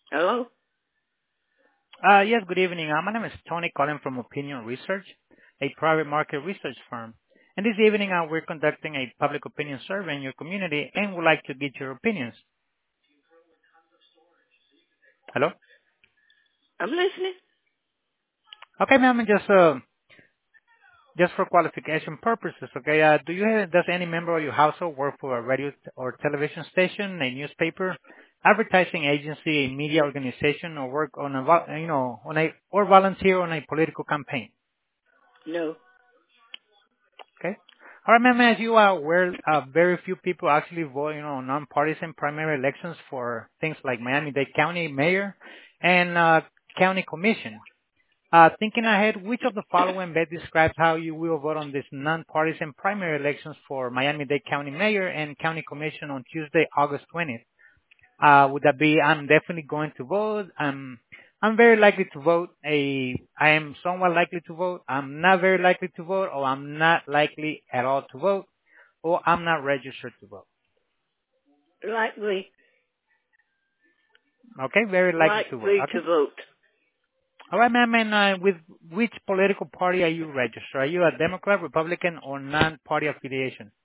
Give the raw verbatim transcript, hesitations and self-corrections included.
Hello? Uh Yes, good evening. Uh My name is Tony, calling from Opinion Research, a private market research firm. And This evening, uh we're conducting a public opinion survey in your community and would like to get your opinions. Hello? I'm listening. Okay, ma'am, just uh, just for qualification purposes, okay, uh do you have, does any member of your household work for a radio t- or television station, a newspaper, advertising agency, a media organization, or work on a, vol- you know, on a, or volunteer on a political campaign? No. Okay. All right, ma'am, as you are aware, uh, very few people actually vote, you know, nonpartisan primary elections for things like Miami-Dade County mayor and uh, county commission. Uh, thinking ahead, which of the following best describes how you will vote on these nonpartisan primary elections for Miami-Dade County mayor and county commission on Tuesday, August twentieth? Uh, would that be I'm definitely going to vote? I'm I'm very likely to vote. A I am somewhat likely to vote. I'm not very likely to vote, or I'm not likely at all to vote, or I'm not registered to vote. Likely, Okay, very likely to vote. likely Okay. to vote. All right, ma'am. And uh, with which political party are you registered? Are you a Democrat, Republican, or non-party affiliation?